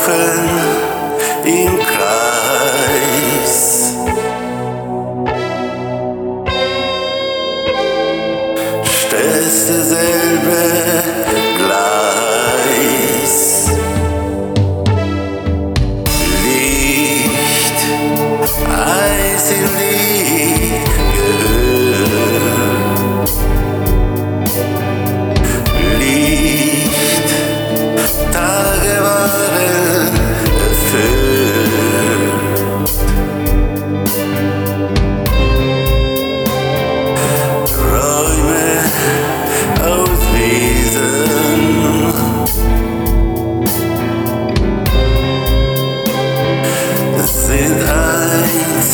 laufen im Kreis. Stellst derselbe Gleis. Licht, Eis im Gehör. Licht, Tage waren erfüllt. Räume aus Wesen. Sind eins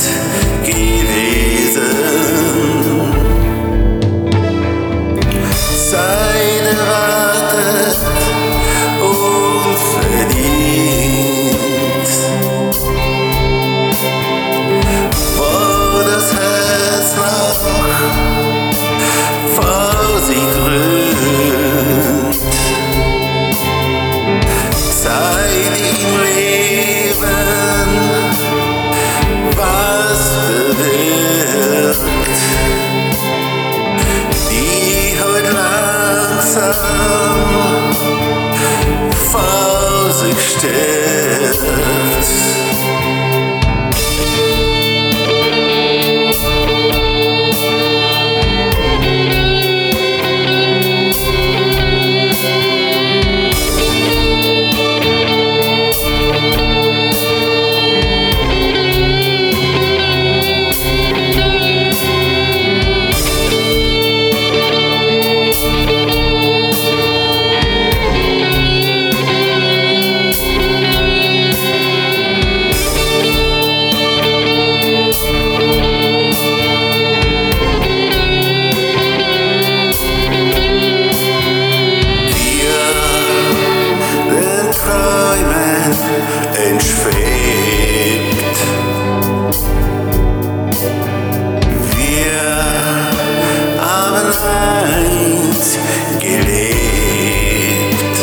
gewesen. Zeit erwartet unverdient, wo das Herz noch vor sich grünt. Zeit im Leben was bewirkt, die heute langsam vor sich stirbt. Entschwebt. Wir haben einst gelebt.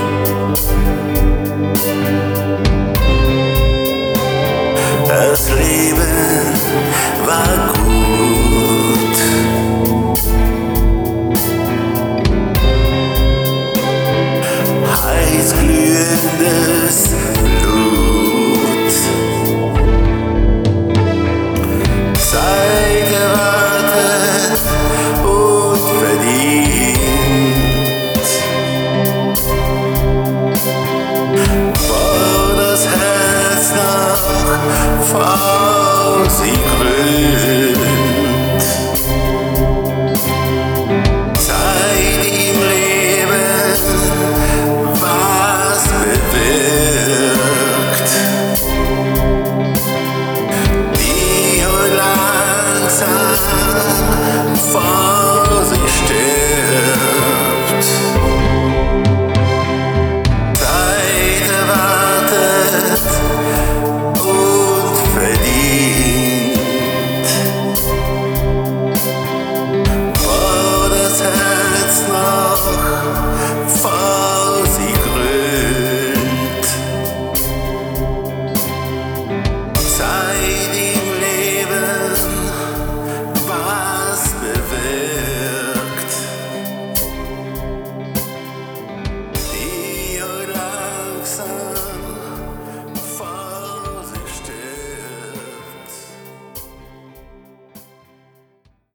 Das Leben war gut. Heiß glühende